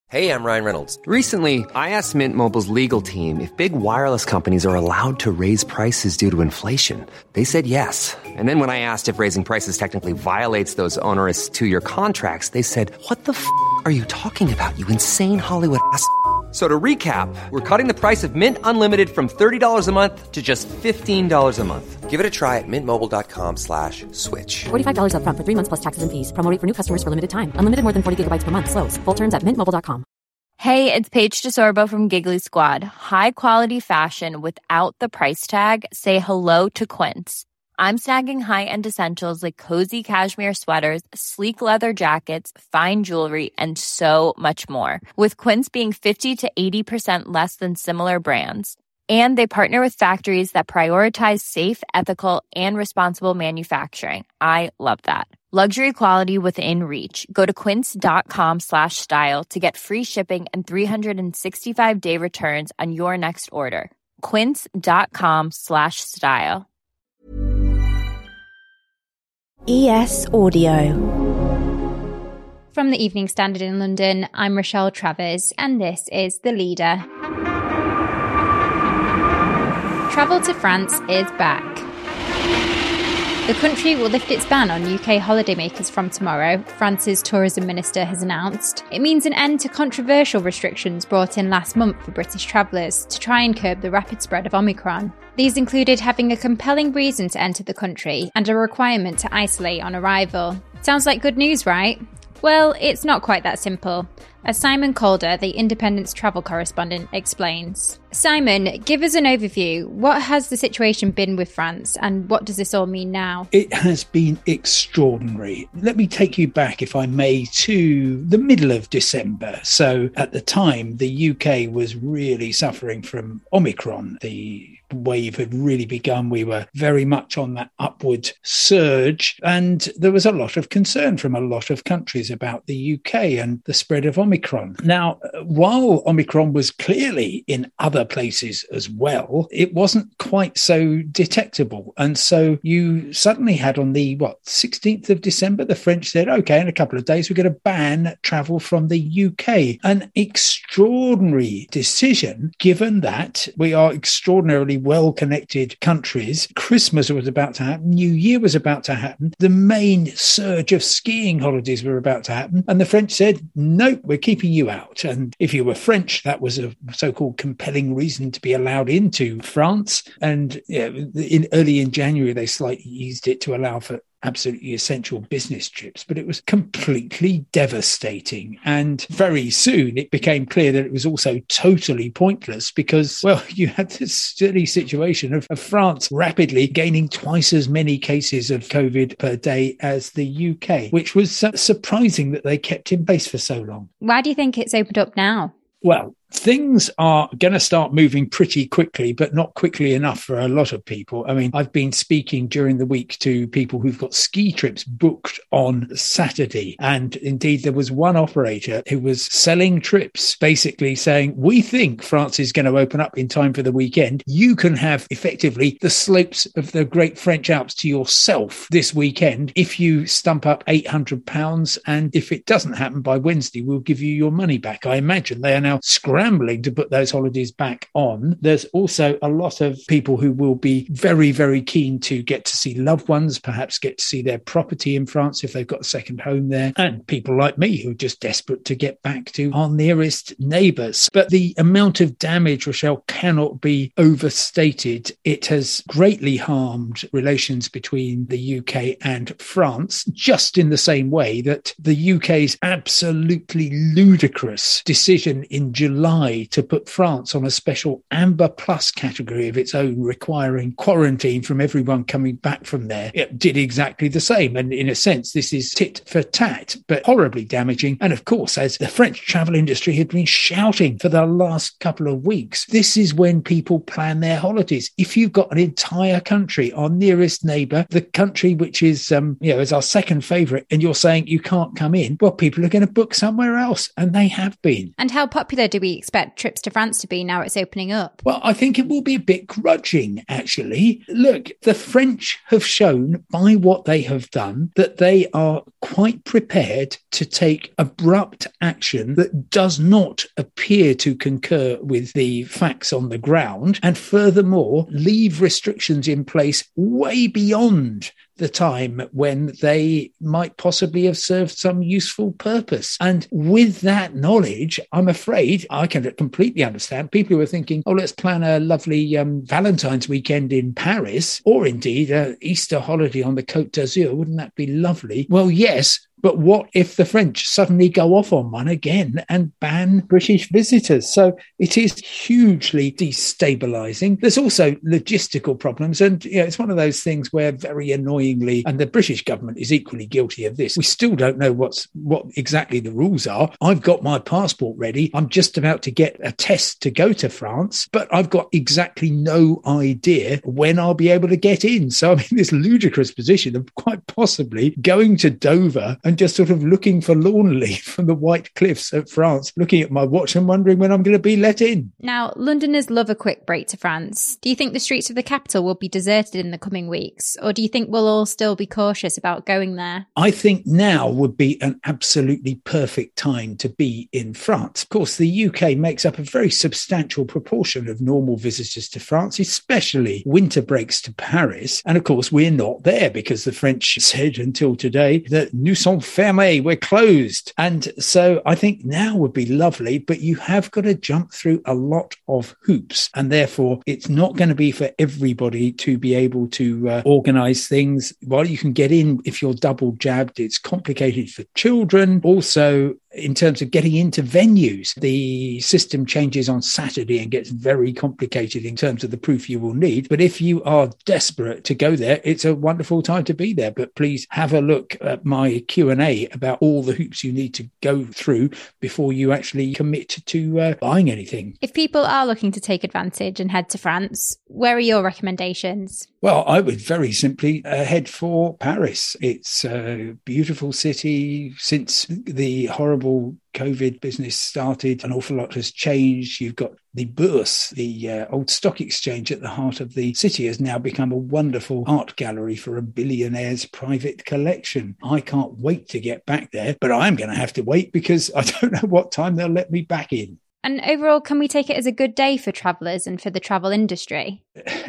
Hey, I'm Ryan Reynolds. Recently, I asked Mint Mobile's legal team if big wireless companies are allowed to raise prices due to inflation. They said yes. And then when I asked if raising prices technically violates those onerous two-year contracts, they said, "What the f*** are you talking about, you insane Hollywood ass?" So to recap, we're cutting the price of Mint Unlimited from $30 a month to just $15 a month. Give it a try at mintmobile.com/switch. $45 up front for 3 months plus taxes and fees. Promo rate for new customers for limited time. Unlimited more than 40 gigabytes per month. Slows full terms at mintmobile.com. Hey, it's Paige DeSorbo from Giggly Squad. High quality fashion without the price tag. Say hello to Quince. I'm snagging high-end essentials like cozy cashmere sweaters, sleek leather jackets, fine jewelry, and so much more. With Quince being 50 to 80% less than similar brands. And they partner with factories that prioritize safe, ethical, and responsible manufacturing. I love that. Luxury quality within reach. Go to quince.com/style to get free shipping and 365-day returns on your next order. Quince.com/style. ES Audio. From the Evening Standard in London, I'm Rochelle Travers, and this is The Leader. Travel to France is back. The country will lift its ban on UK holidaymakers from tomorrow, France's tourism minister has announced. It means an end to controversial restrictions brought in last month for British travellers to try and curb the rapid spread of Omicron. These included having a compelling reason to enter the country and a requirement to isolate on arrival. Sounds like good news, right? Well, it's not quite that simple, as Simon Calder, the Independent's travel correspondent, explains. Simon, give us an overview. What has the situation been with France, and what does this all mean now? It has been extraordinary. Let me take you back, if I may, to the middle of December. So at the time, the UK was really suffering from Omicron. The wave had really begun. We were very much on that upward surge, and there was a lot of concern from a lot of countries about the UK and the spread of Omicron. Now, while Omicron was clearly in other places as well, it wasn't quite so detectable. And so you suddenly had on the 16th of December, the French said, okay, in a couple of days, we're going to ban travel from the UK. An extraordinary decision, given that we are extraordinarily well-connected countries. Christmas was about to happen. New Year was about to happen. The main surge of skiing holidays were about to happen. And the French said, nope, we're keeping you out. And if you were French, that was a so-called compelling reason to be allowed into France. And early in January, they slightly eased it to allow for absolutely essential business trips, but it was completely devastating. And very soon it became clear that it was also totally pointless because, well, you had this silly situation of France rapidly gaining twice as many cases of COVID per day as the UK, which was surprising that they kept in place for so long. Why do you think it's opened up now? Well, things are going to start moving pretty quickly, but not quickly enough for a lot of people. I mean, I've been speaking during the week to people who've got ski trips booked on Saturday. And indeed, there was one operator who was selling trips, basically saying, we think France is going to open up in time for the weekend. You can have effectively the slopes of the Great French Alps to yourself this weekend if you stump up £800. And if it doesn't happen by Wednesday, we'll give you your money back. I imagine they are now scrambling to put those holidays back on. There's also a lot of people who will be very, very keen to get to see loved ones, perhaps get to see their property in France if they've got a second home there, and people like me who are just desperate to get back to our nearest neighbours. But the amount of damage, Rochelle, cannot be overstated. It has greatly harmed relations between the UK and France, just in the same way that the UK's absolutely ludicrous decision in July to put France on a special Amber Plus category of its own, requiring quarantine from everyone coming back from there, it did exactly the same. And in a sense, this is tit for tat, but horribly damaging. And of course, as the French travel industry had been shouting for the last couple of weeks, this is when people plan their holidays. If you've got an entire country, our nearest neighbour, the country which is, is our second favourite, and you're saying you can't come in, well, people are going to book somewhere else, and they have been. And how popular do we expect trips to France to be now it's opening up? Well, I think it will be a bit grudging, actually. Look, the French have shown by what they have done that they are quite prepared to take abrupt action that does not appear to concur with the facts on the ground, and furthermore, leave restrictions in place way beyond the time when they might possibly have served some useful purpose. And with that knowledge, I'm afraid I can completely understand people who are thinking, oh, let's plan a lovely Valentine's weekend in Paris, or indeed an Easter holiday on the Côte d'Azur. Wouldn't that be lovely? Well, yes. But what if the French suddenly go off on one again and ban British visitors? So it is hugely destabilising. There's also logistical problems. And it's one of those things where very annoyingly, and the British government is equally guilty of this, we still don't know what exactly the rules are. I've got my passport ready. I'm just about to get a test to go to France, but I've got exactly no idea when I'll be able to get in. So I'm in this ludicrous position of quite possibly going to Dover and just sort of looking forlornly from the white cliffs of France, looking at my watch and wondering when I'm going to be let in. Now, Londoners love a quick break to France. Do you think the streets of the capital will be deserted in the coming weeks? Or do you think we'll all still be cautious about going there? I think now would be an absolutely perfect time to be in France. Of course, the UK makes up a very substantial proportion of normal visitors to France, especially winter breaks to Paris. And of course, we're not there because the French said until today that nous sommes fermés, we're closed. And so I think now would be lovely, but you have got to jump through a lot of hoops. And therefore, it's not going to be for everybody to be able to organise things. While you can get in if you're double jabbed, it's complicated for children. Also, in terms of getting into venues, the system changes on Saturday and gets very complicated in terms of the proof you will need. But if you are desperate to go there, it's a wonderful time to be there. But please have a look at my Q&A about all the hoops you need to go through before you actually commit to buying anything. If people are looking to take advantage and head to France, where are your recommendations? Well, I would very simply head for Paris. It's a beautiful city. Since the horrible COVID business started, an awful lot has changed. You've got the Bourse, the old stock exchange at the heart of the city, has now become a wonderful art gallery for a billionaire's private collection. I can't wait to get back there, but I'm going to have to wait because I don't know what time they'll let me back in. And overall, can we take it as a good day for travellers and for the travel industry?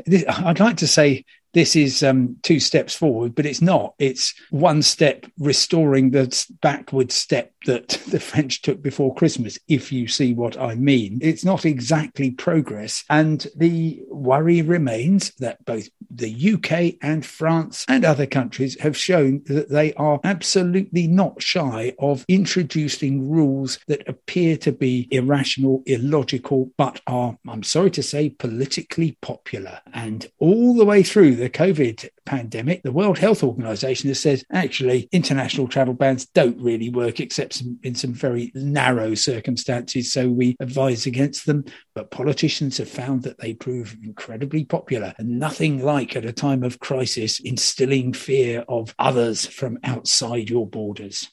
I'd like to say this is 2 steps forward, but it's not. It's one step restoring the backward step that the French took before Christmas, if you see what I mean. It's not exactly progress. And the worry remains that both the UK and France and other countries have shown that they are absolutely not shy of introducing rules that appear to be irrational, illogical, but are, I'm sorry to say, politically popular. And all the way through the COVID pandemic, the World Health Organization has said, actually, international travel bans don't really work except in some very narrow circumstances. So we advise against them. But politicians have found that they prove incredibly popular, and nothing like at a time of crisis instilling fear of others from outside your borders.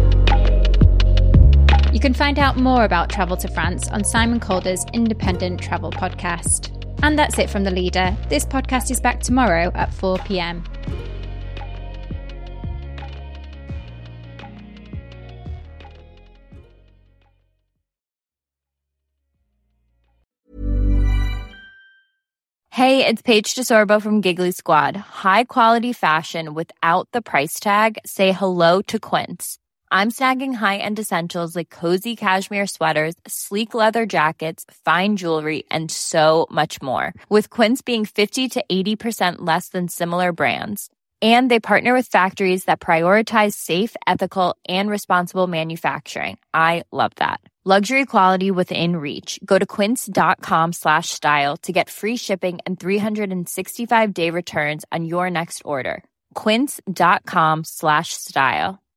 You can find out more about travel to France on Simon Calder's independent travel podcast. And that's it from The Leader. This podcast is back tomorrow at 4 p.m. Hey, it's Paige DeSorbo from Giggly Squad. High quality fashion without the price tag. Say hello to Quince. I'm snagging high-end essentials like cozy cashmere sweaters, sleek leather jackets, fine jewelry, and so much more. With Quince being 50 to 80% less than similar brands. And they partner with factories that prioritize safe, ethical, and responsible manufacturing. I love that. Luxury quality within reach. Go to quince.com/style to get free shipping and 365-day returns on your next order. Quince.com/style.